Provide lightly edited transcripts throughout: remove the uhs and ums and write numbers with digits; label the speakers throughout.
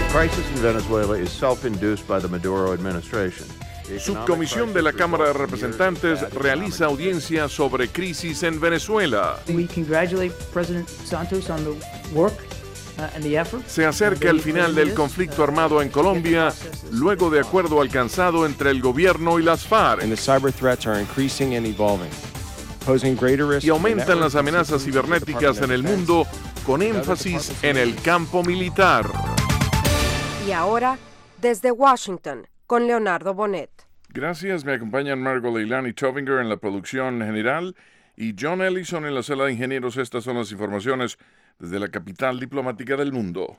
Speaker 1: crisis in Venezuela is self-induced by the Maduro administration.
Speaker 2: Subcomisión de la Cámara de Representantes realiza audiencia sobre crisis en Venezuela.
Speaker 3: We congratulate President Santos on the work and the effort.
Speaker 2: Se acerca el final del conflicto armado en Colombia, luego de acuerdo alcanzado entre el gobierno y las FARC.
Speaker 4: And the cyber threats are increasing and evolving, posing greater risks.
Speaker 2: Y aumentan las amenazas cibernéticas en el mundo, con énfasis en el campo militar.
Speaker 5: Y ahora, desde Washington, con Leonardo Bonet.
Speaker 2: Gracias, me acompañan Margot Leilani Tovinger en la producción general y John Ellison en la sala de ingenieros. Estas son las informaciones desde la capital diplomática del mundo.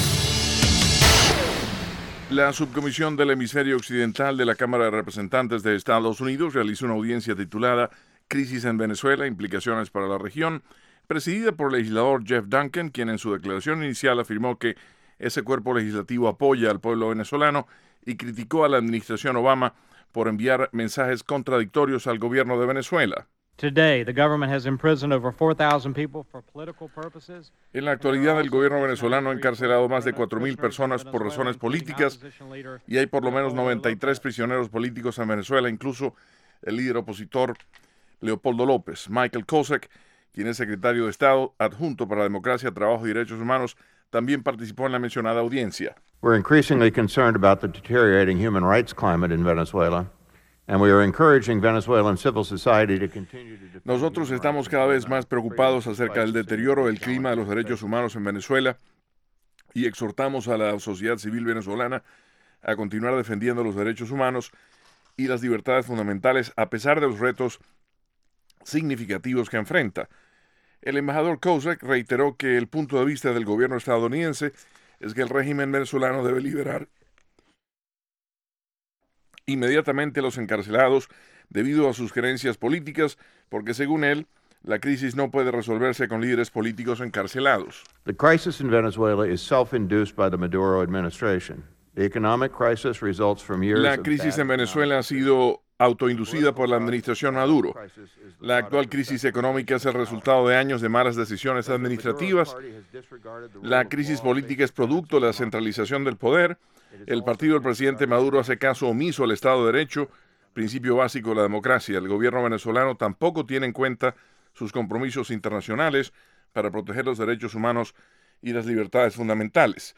Speaker 2: La subcomisión del hemisferio occidental de la Cámara de Representantes de Estados Unidos realizó una audiencia titulada Crisis en Venezuela, implicaciones para la región, presidida por el legislador Jeff Duncan, quien en su declaración inicial afirmó que ese cuerpo legislativo apoya al pueblo venezolano y criticó a la administración Obama por enviar mensajes contradictorios al gobierno de Venezuela.
Speaker 6: Today, the government has imprisoned over 4,000 people for political purposes.
Speaker 2: En la actualidad, el gobierno venezolano ha encarcelado más de 4,000 personas por razones políticas y hay por lo menos 93 prisioneros políticos en Venezuela, incluso el líder opositor Leopoldo López. Michael Kozak, quien es secretario de Estado adjunto para la democracia, trabajo y derechos humanos, también participó en la mencionada audiencia.
Speaker 1: We're increasingly concerned about the deteriorating human rights climate in Venezuela, and we are encouraging Venezuelan civil society to continue to defend.
Speaker 2: Nosotros estamos cada vez más preocupados acerca del deterioro del clima de los derechos humanos en Venezuela y exhortamos a la sociedad civil venezolana a continuar defendiendo los derechos humanos y las libertades fundamentales a pesar de los retos significativos que enfrenta. El embajador Kozak reiteró que el punto de vista del gobierno estadounidense es que el régimen venezolano debe liberar inmediatamente a los encarcelados debido a sus creencias políticas, porque según él, la crisis no puede resolverse con líderes políticos encarcelados.
Speaker 1: The crisis in Venezuela is self-induced by the Maduro administration. The economic crisis results from years
Speaker 2: La
Speaker 1: of
Speaker 2: crisis
Speaker 1: bad
Speaker 2: en Venezuela ha sido autoinducida por la administración Maduro. La actual crisis económica es el resultado de años de malas decisiones administrativas. La crisis política es producto de la centralización del poder. El partido del presidente Maduro hace caso omiso al Estado de Derecho, principio básico de la democracia. El gobierno venezolano tampoco tiene en cuenta sus compromisos internacionales para proteger los derechos humanos y las libertades fundamentales.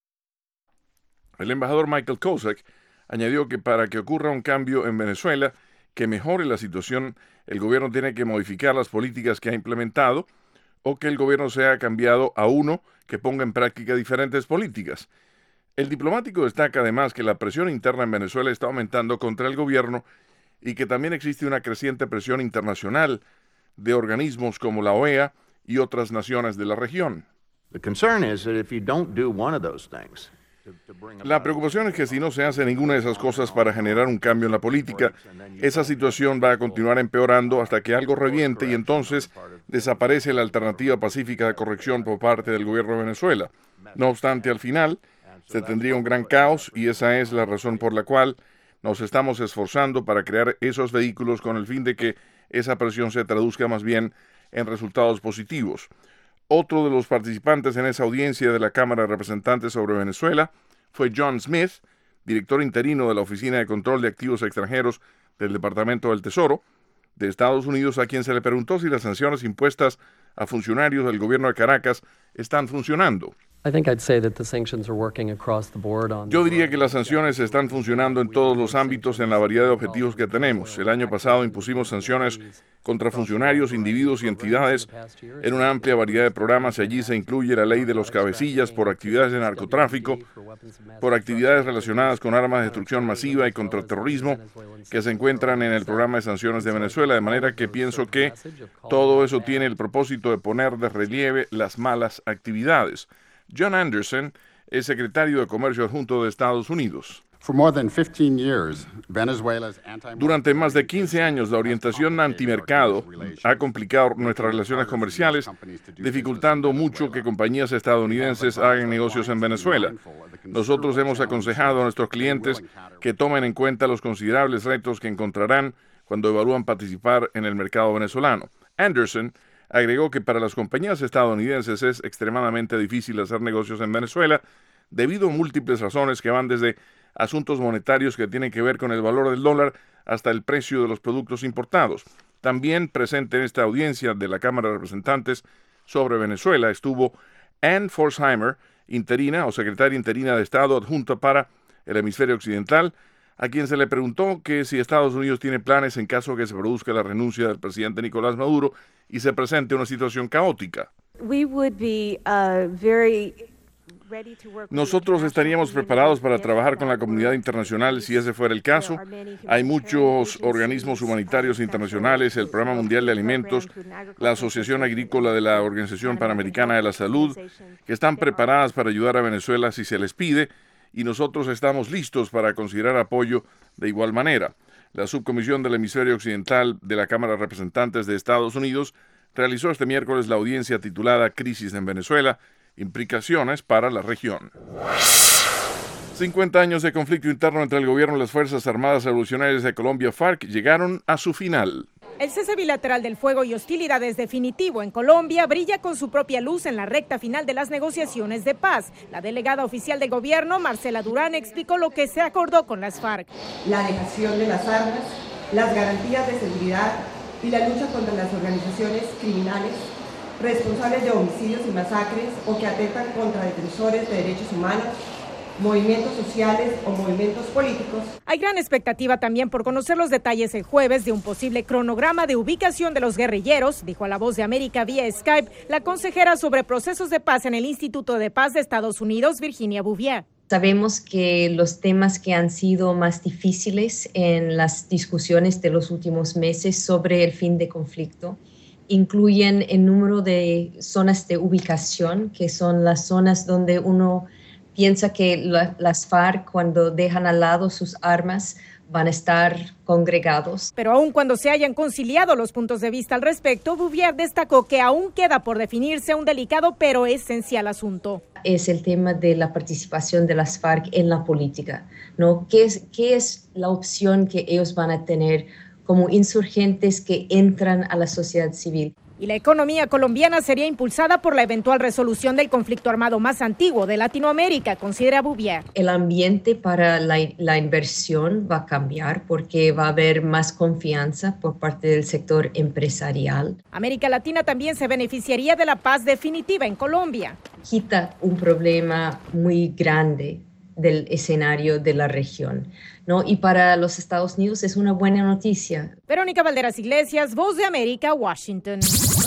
Speaker 2: El embajador Michael Kozak añadió que para que ocurra un cambio en Venezuela que mejore la situación, el gobierno tiene que modificar las políticas que ha implementado o que el gobierno sea cambiado a uno que ponga en práctica diferentes políticas. El diplomático destaca además que la presión interna en Venezuela está aumentando contra el gobierno y que también existe una creciente presión internacional de organismos como la OEA y otras naciones de la región.
Speaker 1: The concern is that if you don't do one of those things,
Speaker 2: La preocupación es que si no se hace ninguna de esas cosas para generar un cambio en la política, esa situación va a continuar empeorando hasta que algo reviente y entonces desaparece la alternativa pacífica de corrección por parte del gobierno de Venezuela. No obstante, al final se tendría un gran caos y esa es la razón por la cual nos estamos esforzando para crear esos vehículos con el fin de que esa presión se traduzca más bien en resultados positivos. Otro de los participantes en esa audiencia de la Cámara de Representantes sobre Venezuela fue John Smith, director interino de la Oficina de Control de Activos Extranjeros del Departamento del Tesoro de Estados Unidos, a quien se le preguntó si las sanciones impuestas a funcionarios del gobierno de Caracas están funcionando. Yo diría que las sanciones están funcionando en todos los ámbitos en la variedad de objetivos que tenemos. El año pasado impusimos sanciones contra funcionarios, individuos y entidades en una amplia variedad de programas y allí se incluye la ley de los cabecillas por actividades de narcotráfico, por actividades relacionadas con armas de destrucción masiva y contra terrorismo que se encuentran en el programa de sanciones de Venezuela, de manera que pienso que todo eso tiene el propósito de poner de relieve las malas actividades. John Anderson es secretario de Comercio adjunto de Estados Unidos. Durante más de 15 años, la orientación antimercado ha complicado nuestras relaciones comerciales, dificultando mucho que compañías estadounidenses hagan negocios en Venezuela. Nosotros hemos aconsejado a nuestros clientes que tomen en cuenta los considerables retos que encontrarán cuando evalúan participar en el mercado venezolano. Anderson agregó que para las compañías estadounidenses es extremadamente difícil hacer negocios en Venezuela debido a múltiples razones que van desde asuntos monetarios que tienen que ver con el valor del dólar hasta el precio de los productos importados. También presente en esta audiencia de la Cámara de Representantes sobre Venezuela estuvo Ann Forsheimer, interina o secretaria interina de Estado adjunta para el hemisferio occidental, a quien se le preguntó que si Estados Unidos tiene planes en caso que se produzca la renuncia del presidente Nicolás Maduro y se presente una situación caótica. Nosotros estaríamos preparados para trabajar con la comunidad internacional si ese fuera el caso. Hay muchos organismos humanitarios internacionales, el Programa Mundial de Alimentos, la Asociación Agrícola de la Organización Panamericana de la Salud, que están preparadas para ayudar a Venezuela si se les pide, y nosotros estamos listos para considerar apoyo de igual manera. La subcomisión del hemisferio occidental de la Cámara de Representantes de Estados Unidos realizó este miércoles la audiencia titulada Crisis en Venezuela, implicaciones para la región. 50 años de conflicto interno entre el gobierno y las Fuerzas Armadas Revolucionarias de Colombia, FARC, llegaron a su final.
Speaker 7: El cese bilateral del fuego y hostilidades definitivo en Colombia brilla con su propia luz en la recta final de las negociaciones de paz. La delegada oficial del gobierno, Marcela Durán, explicó lo que se acordó con las FARC.
Speaker 8: La dejación de las armas, las garantías de seguridad y la lucha contra las organizaciones criminales responsables de homicidios y masacres o que atentan contra defensores de derechos humanos, movimientos sociales o movimientos políticos.
Speaker 7: Hay gran expectativa también por conocer los detalles el jueves de un posible cronograma de ubicación de los guerrilleros, dijo a La Voz de América vía Skype la consejera sobre procesos de paz en el Instituto de Paz de Estados Unidos, Virginia Bouvier.
Speaker 9: Sabemos que los temas que han sido más difíciles en las discusiones de los últimos meses sobre el fin de conflicto incluyen el número de zonas de ubicación, que son las zonas donde uno piensa que las FARC, cuando dejan al lado sus armas, van a estar congregados.
Speaker 7: Pero aun cuando se hayan conciliado los puntos de vista al respecto, Bouvier destacó que aún queda por definirse un delicado pero esencial asunto.
Speaker 9: Es el tema de la participación de las FARC en la política, ¿no? ¿Qué es la opción que ellos van a tener como insurgentes que entran a la sociedad civil?
Speaker 7: Y la economía colombiana sería impulsada por la eventual resolución del conflicto armado más antiguo de Latinoamérica, considera Bouvier.
Speaker 9: El ambiente para la inversión va a cambiar porque va a haber más confianza por parte del sector empresarial.
Speaker 7: América Latina también se beneficiaría de la paz definitiva en Colombia.
Speaker 9: Quita un problema muy grande del escenario de la región, ¿no? Y para los Estados Unidos es una buena noticia.
Speaker 7: Verónica Valderas Iglesias, Voz de América, Washington.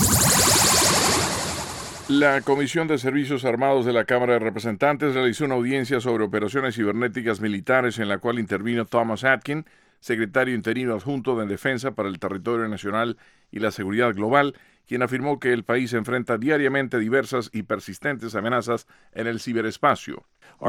Speaker 2: La Comisión de Servicios Armados de la Cámara de Representantes realizó una audiencia sobre operaciones cibernéticas militares en la cual intervino Thomas Atkin, secretario interino adjunto de Defensa para el Territorio Nacional y la Seguridad Global, quien afirmó que el país enfrenta diariamente diversas y persistentes amenazas en el ciberespacio.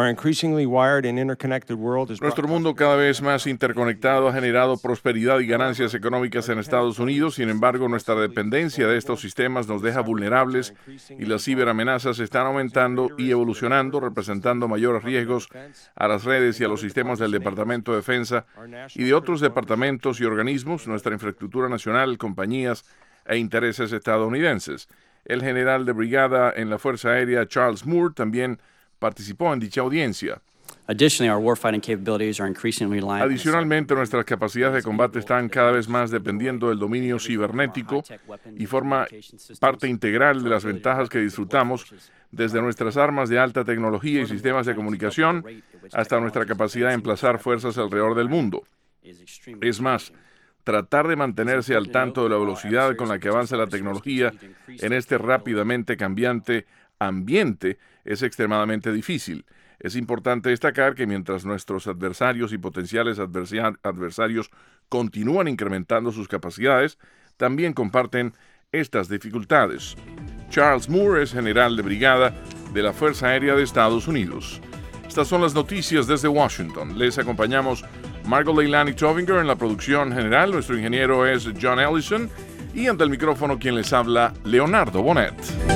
Speaker 2: Nuestro mundo cada vez más interconectado ha generado prosperidad y ganancias económicas en Estados Unidos. Sin embargo, nuestra dependencia de estos sistemas nos deja vulnerables y las ciberamenazas están aumentando y evolucionando, representando mayores riesgos a las redes y a los sistemas del Departamento de Defensa y de otros departamentos y organismos, nuestra infraestructura nacional, compañías e intereses estadounidenses. El general de brigada en la Fuerza Aérea, Charles Moore, también participó en dicha audiencia. Adicionalmente, nuestras capacidades de combate están cada vez más dependiendo del dominio cibernético y forma parte integral de las ventajas que disfrutamos, desde nuestras armas de alta tecnología y sistemas de comunicación hasta nuestra capacidad de emplazar fuerzas alrededor del mundo. Es más, tratar de mantenerse al tanto de la velocidad con la que avanza la tecnología en este rápidamente cambiante ambiente es extremadamente difícil. Es importante destacar que mientras nuestros adversarios y potenciales adversarios continúan incrementando sus capacidades, también comparten estas dificultades. Charles Moore es general de brigada de la Fuerza Aérea de Estados Unidos. Estas son las noticias desde Washington. Les acompañamos Margot Leilani Tovinger en la producción general. Nuestro ingeniero es John Ellison y ante el micrófono quien les habla, Leonardo Bonet.